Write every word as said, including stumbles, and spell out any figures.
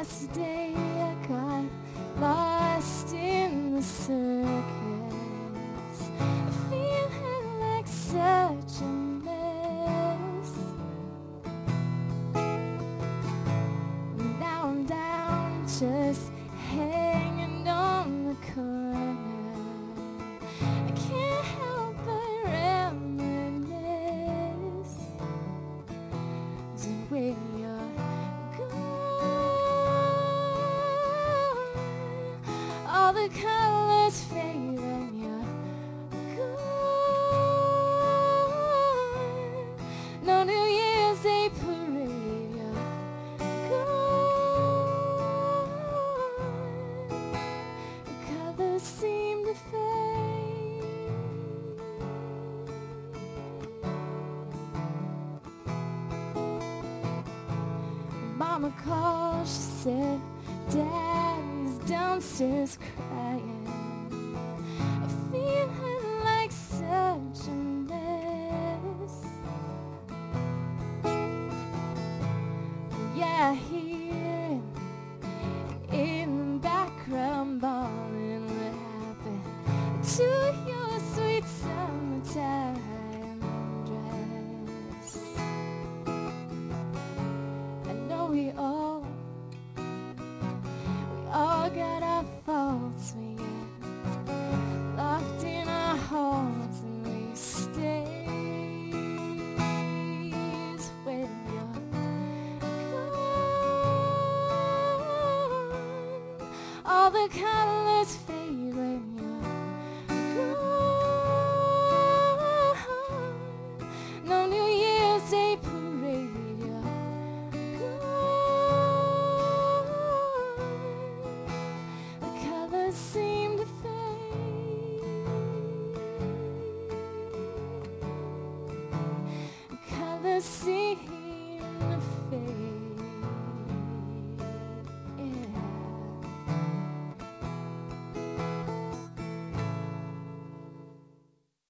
yesterday I got lost in the circus, feeling like such a mess. Now I'm down, just hanging on the corner. I can't help but reminisce to when you're all the colors fade when you're gone. No New Year's Day parade, you're gone. The colors seem to fade. Mama called, she said Daddy's downstairs crying, feeling like such a mess. Yeah, I hear him in the background bawling. What happened to your sweet summertime dress? I know we all all got our faults, we get locked in our homes and we stay when you're gone. All the colors fade when you're gone. No New Year's Day parade, you're gone. The colors seem